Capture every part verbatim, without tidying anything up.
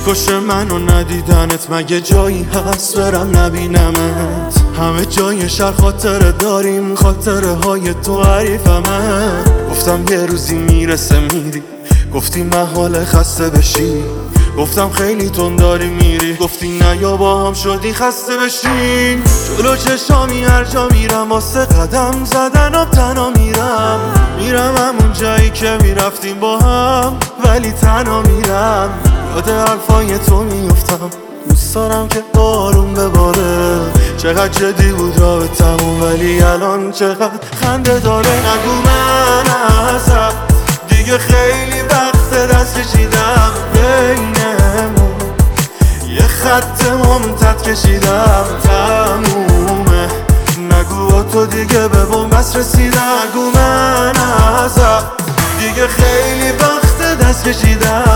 میکشه منو ندیدنت، مگه جایی هست برم نبینمت؟ همه جای شهر خاطره داریم، خاطره های تو حریفمه. گفتم یه روزی میرسه میری، گفتی محاله خسته بشی. گفتم خیلی تون داری میری، گفتی نه یا با هم شدی خسته بشین. جلو چشامی هر جا میرم واسه قدم زدنم تنها میرم. میرم همون جایی که میرفتیم با هم، ولی تنها میرم. یاد حرفای تو میفتم، دوست دارم که بارون بباره. چقدر جدی بود رابطمون، ولی الان چقدر خنده داره. نگو من ازت دیگه خیلی وقت دست کشیدم، بینمون یه خط ممتد کشیدم، تمومه. نگو با تو دیگه به بنبست رسیدم. نگو من ازت دیگه خیلی وقت دست کشیدم،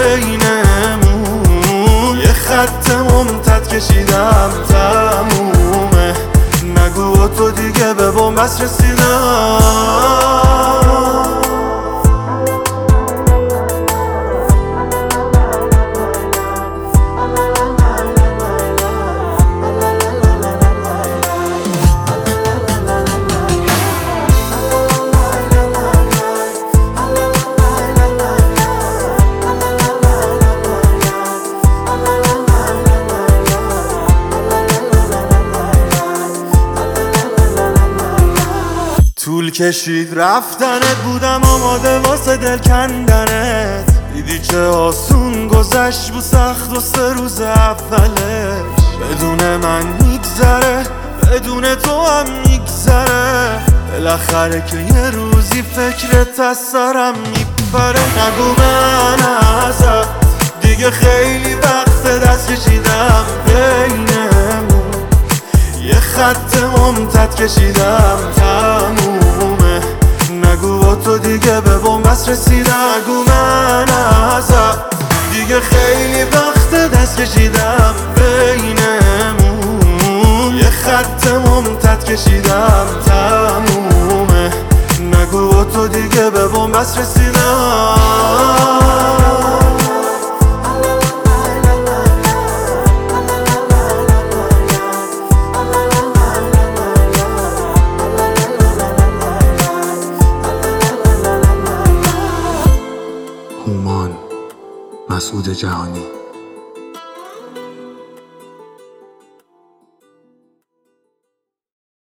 بینمون یه خط ممتد کشیدم، تمومه. نگو با تو دیگه به بنبست رسیدم. طول کشید رفتنت، بودم آماده واسه دل کندنت. دیدی چه آسون گذشت بود سخت و سه روز اولش. بدون من میگذره، بدون تو هم میگذره. بالاخره که یه روزی فکرت از سرم میپره. نگو من ازت دیگه خیلی وقت دست کشیدم، بینمون یه خط ممتد کشیدم، تمومه. نگو با تو دیگه به بنبست رسیدم. نگو من ازت دیگه خیلی وقت دست کشیدم، بینمون یه خط ممتد کشیدم، تمومه. نگو با تو دیگه به بنبست رسیدم. هومان مسعود جهانی.